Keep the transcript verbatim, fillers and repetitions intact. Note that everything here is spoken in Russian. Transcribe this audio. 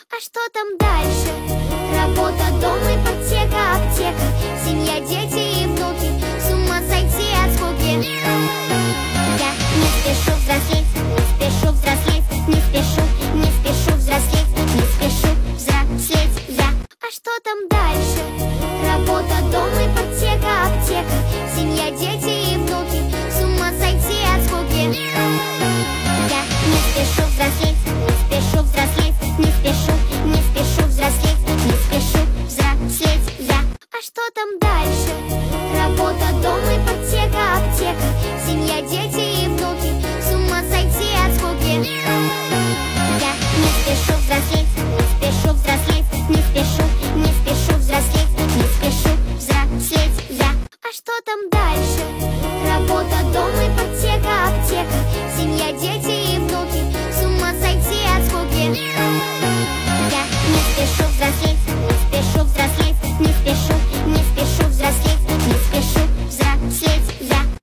А что там дальше? Работа, дом, ипотека, аптека, семья, дети и внуки, с ума сойти от скуки. Я не спешу взрослеть, не спешу взрослеть, не спешу, не